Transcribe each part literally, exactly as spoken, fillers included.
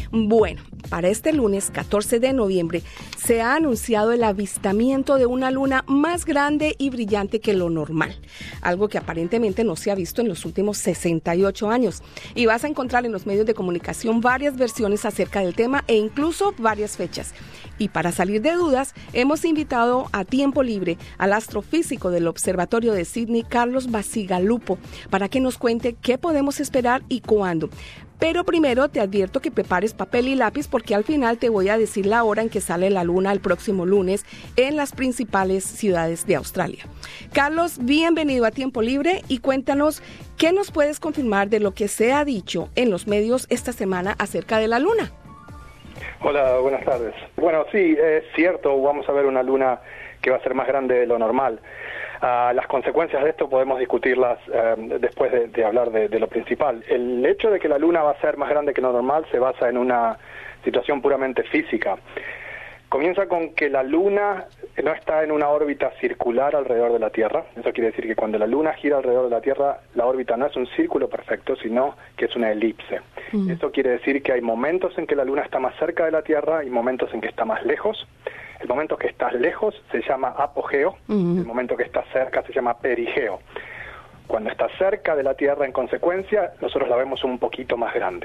Bueno, para este lunes catorce de noviembre se ha anunciado el avistamiento de una luna más grande y brillante que lo normal, algo que aparentemente no se ha visto en los últimos sesenta y ocho años. Y vas a encontrar en los medios de comunicación varias versiones acerca del tema e incluso varias fechas. Y para salir de dudas, hemos invitado a Tiempo Libre al astrofísico del Observatorio de Sydney, Carlos Bacigalupo, para que nos cuente qué podemos esperar y cuándo. Pero primero te advierto que prepares papel y lápiz porque al final te voy a decir la hora en que sale la luna el próximo lunes en las principales ciudades de Australia. Carlos, bienvenido a Tiempo Libre y cuéntanos qué nos puedes confirmar de lo que se ha dicho en los medios esta semana acerca de la luna. Hola, buenas tardes. Bueno, sí, es cierto, vamos a ver una luna que va a ser más grande de lo normal. Uh, las consecuencias de esto podemos discutirlas uh, después de, de hablar de, de lo principal. El hecho de que la luna va a ser más grande que lo normal se basa en una situación puramente física. Comienza con que la luna no está en una órbita circular alrededor de la Tierra. Eso quiere decir que cuando la luna gira alrededor de la Tierra, la órbita no es un círculo perfecto, sino que es una elipse. Mm. Eso quiere decir que hay momentos en que la luna está más cerca de la Tierra y momentos en que está más lejos. El momento que estás lejos se llama apogeo, uh-huh. El momento que estás cerca se llama perigeo. Cuando estás cerca de la Tierra, en consecuencia, nosotros la vemos un poquito más grande.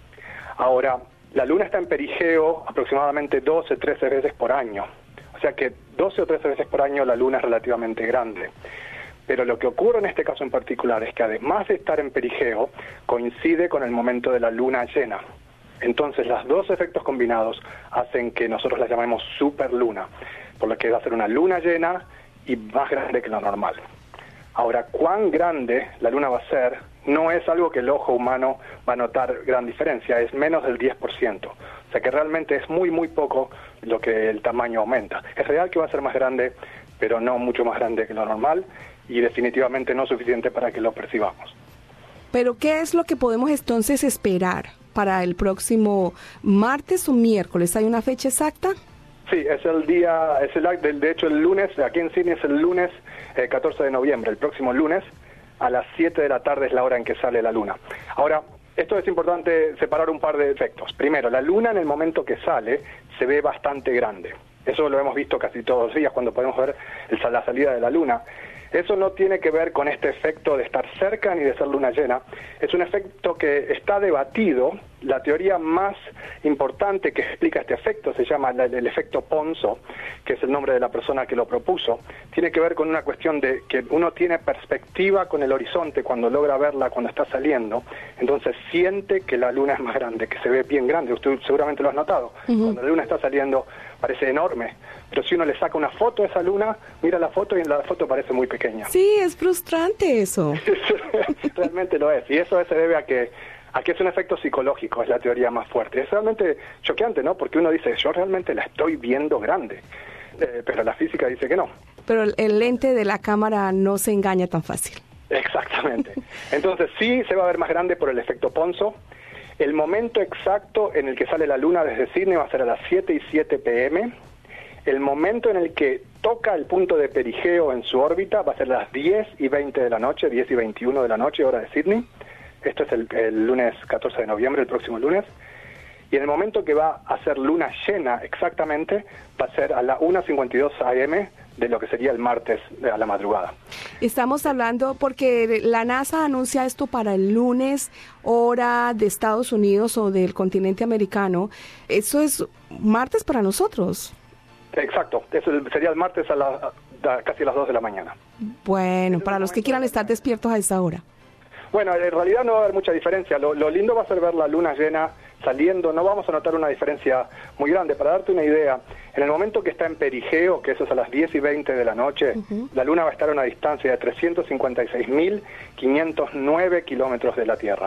Ahora, la Luna está en perigeo aproximadamente doce, trece veces por año. O sea que doce o trece veces por año la Luna es relativamente grande. Pero lo que ocurre en este caso en particular es que además de estar en perigeo, coincide con el momento de la Luna llena. Entonces, los dos efectos combinados hacen que nosotros la llamemos superluna, por lo que va a ser una luna llena y más grande que lo normal. Ahora, cuán grande la luna va a ser no es algo que el ojo humano va a notar gran diferencia, es menos del diez por ciento. O sea que realmente es muy, muy poco lo que el tamaño aumenta. Es real que va a ser más grande, pero no mucho más grande que lo normal y definitivamente no suficiente para que lo percibamos. ¿Pero qué es lo que podemos entonces esperar para el próximo martes o miércoles? ¿Hay una fecha exacta? Sí, es el día, es el, de hecho el lunes, aquí en Sydney es el lunes eh, catorce de noviembre, el próximo lunes a las siete de la tarde es la hora en que sale la luna. Ahora, esto es importante separar un par de efectos. Primero, la luna en el momento que sale se ve bastante grande. Eso lo hemos visto casi todos los días cuando podemos ver el, la salida de la luna. Eso no tiene que ver con este efecto de estar cerca ni de ser luna llena. Es un efecto que está debatido. La teoría más importante que explica este efecto se llama el, el efecto Ponzo, que es el nombre de la persona que lo propuso. Tiene que ver con una cuestión de que uno tiene perspectiva con el horizonte cuando logra verla cuando está saliendo. Entonces siente que la luna es más grande, que se ve bien grande. Usted seguramente lo has notado. Uh-huh. Cuando la luna está saliendo parece enorme. Pero si uno le saca una foto a esa luna, mira la foto y en la foto parece muy pequeña. Sí, es frustrante eso. Realmente lo es. Y eso se debe a que, a que es un efecto psicológico, es la teoría más fuerte. Es realmente choqueante, ¿no? Porque uno dice, yo realmente la estoy viendo grande. Eh, pero la física dice que no. Pero el lente de la cámara no se engaña tan fácil. Exactamente. Entonces sí se va a ver más grande por el efecto Ponzo. El momento exacto en el que sale la luna desde Sydney va a ser a las siete y siete pm. El momento en el que toca el punto de perigeo en su órbita va a ser a las diez y veinte de la noche, diez y veintiuno de la noche, hora de Sydney. Esto es el, el lunes catorce de noviembre, el próximo lunes. Y en el momento que va a ser luna llena exactamente, va a ser a la una cincuenta y dos a eme de lo que sería el martes a la madrugada. Estamos hablando porque la NASA anuncia esto para el lunes, hora de Estados Unidos o del continente americano. Eso es martes para nosotros. Exacto, eso sería el martes a, la, a casi a las dos de la mañana. Bueno, para los que quieran estar despiertos a esa hora. Bueno, en realidad no va a haber mucha diferencia. Lo, lo lindo va a ser ver la luna llena saliendo. No vamos a notar una diferencia muy grande. Para darte una idea, en el momento que está en perigeo, que eso es a las diez y veinte de la noche, uh-huh. La luna va a estar a una distancia de trescientos cincuenta y seis mil quinientos nueve kilómetros de la Tierra.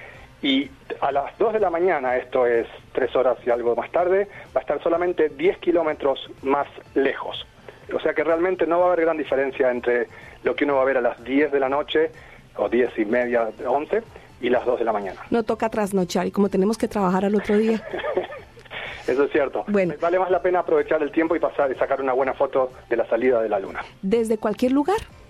Y a las dos de la mañana, esto es tres horas y algo más tarde, va a estar solamente diez kilómetros más lejos. O sea que realmente no va a haber gran diferencia entre lo que uno va a ver a las diez de la noche, o diez y media, once, y las dos de la mañana. No toca trasnochar, y como tenemos que trabajar al otro día. Eso es cierto. Bueno. Vale más la pena aprovechar el tiempo y pasar y sacar una buena foto de la salida de la luna. ¿Desde cualquier lugar?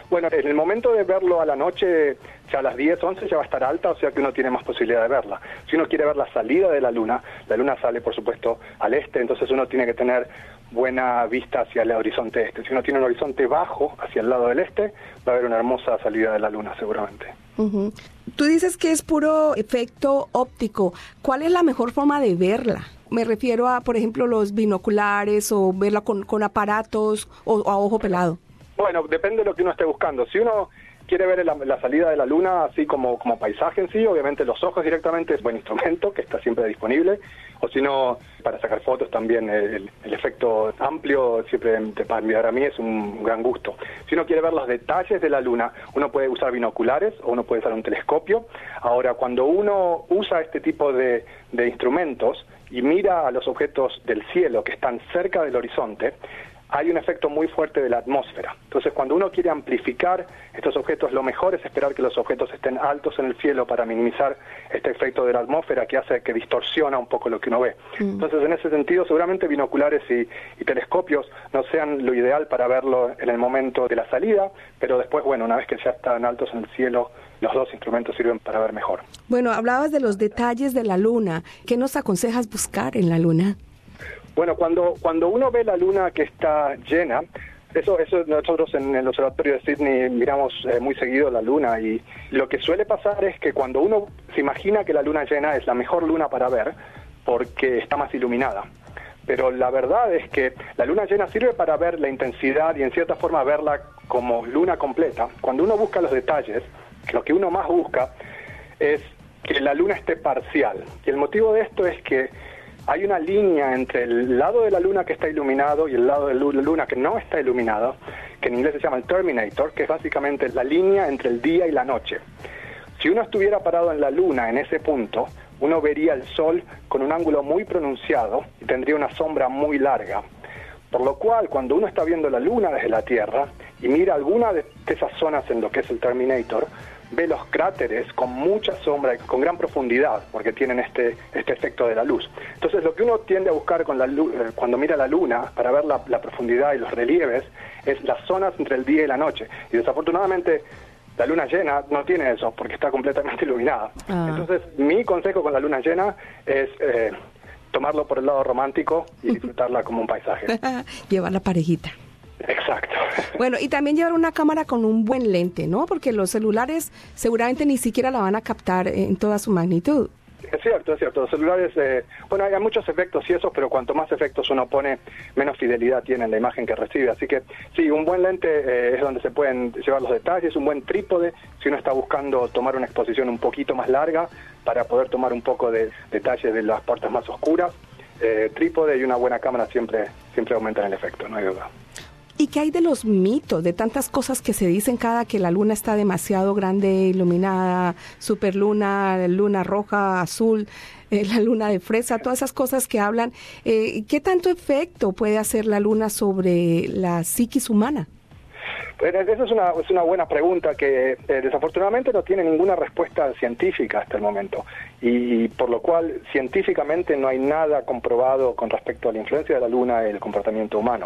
Bueno, en el momento de verlo a la noche, ya a las diez, once ya va a estar alta, o sea que uno tiene más posibilidad de verla. Si uno quiere ver la salida de la luna, la luna sale por supuesto al este, entonces uno tiene que tener buena vista hacia el horizonte este. Si uno tiene un horizonte bajo hacia el lado del este, va a haber una hermosa salida de la luna seguramente. Uh-huh. Tú dices que es puro efecto óptico. ¿Cuál es la mejor forma de verla? Me refiero a, por ejemplo, los binoculares o verla con, con aparatos o, o a ojo pelado. Bueno, depende de lo que uno esté buscando. Si uno quiere ver la, la salida de la luna así como, como paisaje en sí, obviamente los ojos directamente es buen instrumento que está siempre disponible, o si no, para sacar fotos también el, el efecto amplio siempre para mirar a mí es un gran gusto. Si uno quiere ver los detalles de la luna, uno puede usar binoculares o uno puede usar un telescopio. Ahora, cuando uno usa este tipo de, de instrumentos y mira a los objetos del cielo que están cerca del horizonte, hay un efecto muy fuerte de la atmósfera. Entonces, cuando uno quiere amplificar estos objetos, lo mejor es esperar que los objetos estén altos en el cielo para minimizar este efecto de la atmósfera que hace que distorsiona un poco lo que uno ve. Mm. Entonces, en ese sentido, seguramente binoculares y, y telescopios no sean lo ideal para verlo en el momento de la salida, pero después, bueno, una vez que ya están altos en el cielo, los dos instrumentos sirven para ver mejor. Bueno, hablabas de los detalles de la luna. ¿Qué nos aconsejas buscar en la luna? Bueno, cuando cuando uno ve la luna que está llena, eso eso nosotros en el observatorio de Sydney miramos eh, muy seguido la luna, y lo que suele pasar es que cuando uno se imagina que la luna llena es la mejor luna para ver porque está más iluminada. Pero la verdad es que la luna llena sirve para ver la intensidad y en cierta forma verla como luna completa. Cuando uno busca los detalles, lo que uno más busca es que la luna esté parcial. Y el motivo de esto es que hay una línea entre el lado de la luna que está iluminado y el lado de la luna que no está iluminado, que en inglés se llama el terminator, que es básicamente la línea entre el día y la noche. Si uno estuviera parado en la luna en ese punto, uno vería el sol con un ángulo muy pronunciado y tendría una sombra muy larga. Por lo cual, cuando uno está viendo la luna desde la Tierra y mira alguna de esas zonas en lo que es el terminator, ve los cráteres con mucha sombra y con gran profundidad, porque tienen este este efecto de la luz. Entonces, lo que uno tiende a buscar con la luz, eh, cuando mira la luna, para ver la, la profundidad y los relieves, es las zonas entre el día y la noche. Y desafortunadamente, la luna llena no tiene eso, porque está completamente iluminada. Ah. Entonces, mi consejo con la luna llena es eh, tomarlo por el lado romántico y disfrutarla como un paisaje. Llevar la parejita. Exacto. Bueno, y también llevar una cámara con un buen lente, ¿no? Porque los celulares seguramente ni siquiera la van a captar en toda su magnitud. Es cierto, es cierto. Los celulares, eh, bueno, hay muchos efectos y esos, pero cuanto más efectos uno pone, menos fidelidad tiene en la imagen que recibe. Así que sí, un buen lente eh, es donde se pueden llevar los detalles, un buen trípode, si uno está buscando tomar una exposición un poquito más larga para poder tomar un poco de detalle de las partes más oscuras. Eh, trípode y una buena cámara siempre, siempre aumentan el efecto, no hay duda. ¿Y qué hay de los mitos, de tantas cosas que se dicen cada que la luna está demasiado grande, iluminada, superluna, luna roja, azul, eh, la luna de fresa, todas esas cosas que hablan? Eh, ¿Qué tanto efecto puede hacer la luna sobre la psiquis humana? Pues esa es una, es una buena pregunta que eh, desafortunadamente no tiene ninguna respuesta científica hasta el momento, y, y por lo cual científicamente no hay nada comprobado con respecto a la influencia de la luna en el comportamiento humano.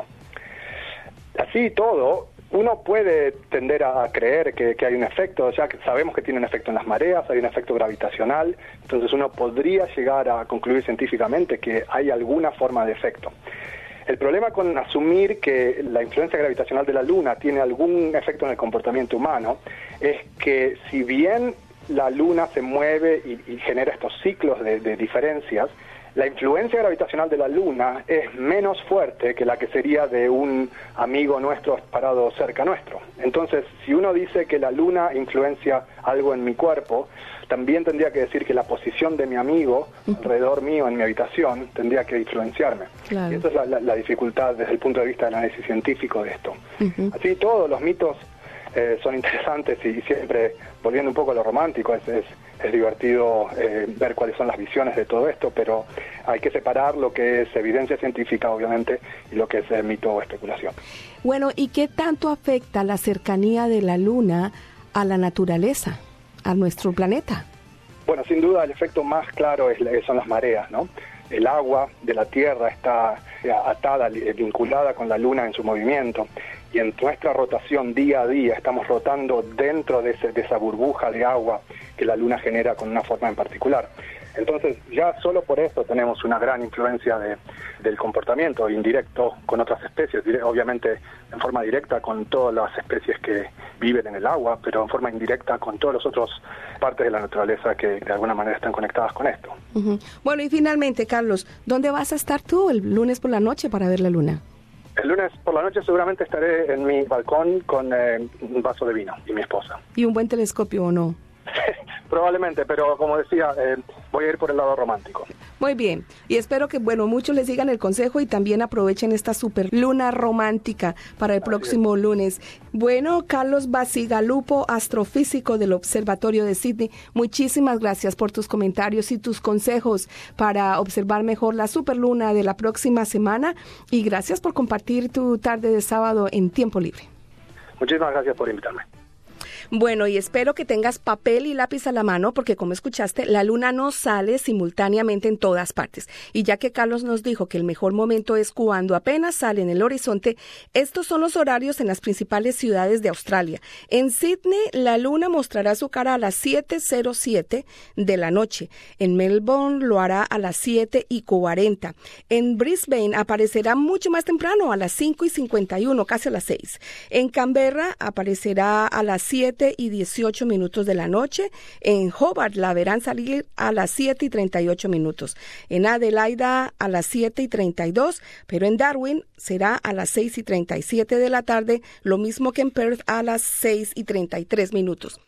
Así todo, uno puede tender a creer que, que hay un efecto, ya que sabemos que tiene un efecto en las mareas, hay un efecto gravitacional, entonces uno podría llegar a concluir científicamente que hay alguna forma de efecto. El problema con asumir que la influencia gravitacional de la Luna tiene algún efecto en el comportamiento humano es que si bien la Luna se mueve y, y genera estos ciclos de, de diferencias, la influencia gravitacional de la Luna es menos fuerte que la que sería de un amigo nuestro parado cerca nuestro. Entonces, si uno dice que la Luna influencia algo en mi cuerpo, también tendría que decir que la posición de mi amigo alrededor mío en mi habitación tendría que influenciarme. Claro. Y esa es la, la, la dificultad desde el punto de vista del análisis científico de esto. Uh-huh. Así, todos los mitos eh, son interesantes y siempre, volviendo un poco a lo romántico, es... es Es divertido eh, ver cuáles son las visiones de todo esto, pero hay que separar lo que es evidencia científica, obviamente, y lo que es eh, mito o especulación. Bueno, ¿y qué tanto afecta la cercanía de la Luna a la naturaleza, a nuestro planeta? Bueno, sin duda el efecto más claro es, son las mareas, ¿no? El agua de la Tierra está atada, vinculada con la Luna en su movimiento, y en nuestra rotación día a día estamos rotando dentro de, ese, de esa burbuja de agua que la Luna genera con una forma en particular. Entonces, ya solo por eso tenemos una gran influencia de, del comportamiento indirecto con otras especies, obviamente en forma directa con todas las especies que viven en el agua, pero en forma indirecta con todas las otras partes de la naturaleza que de alguna manera están conectadas con esto. Uh-huh. Bueno, y finalmente, Carlos, ¿dónde vas a estar tú el lunes por la noche para ver la luna? El lunes por la noche seguramente estaré en mi balcón con eh, un vaso de vino y mi esposa. ¿Y un buen telescopio o no? Probablemente, pero como decía, eh, voy a ir por el lado romántico. Muy bien, y espero que, bueno, muchos les sigan el consejo y también aprovechen esta super luna romántica para el Así próximo es. lunes. Bueno, Carlos Bacigalupo, astrofísico del Observatorio de Sydney, muchísimas gracias por tus comentarios y tus consejos para observar mejor la superluna de la próxima semana, y gracias por compartir tu tarde de sábado en tiempo libre. Muchísimas gracias por invitarme. Bueno, y espero que tengas papel y lápiz a la mano, porque como escuchaste, la luna no sale simultáneamente en todas partes. Y ya que Carlos nos dijo que el mejor momento es cuando apenas sale en el horizonte, estos son los horarios en las principales ciudades de Australia. En Sydney, la luna mostrará su cara a las siete cero siete de la noche. En Melbourne lo hará a las siete y cuarenta. En Brisbane aparecerá mucho más temprano, a las cinco y cincuenta y uno, casi a las seis. En Canberra aparecerá a las siete y dieciocho minutos de la noche. En Hobart la verán salir a las siete y treinta y ocho minutos. En Adelaida a las siete y treinta y dos, pero en Darwin será a las seis y treinta y siete de la tarde, lo mismo que en Perth a las seis y treinta y tres minutos.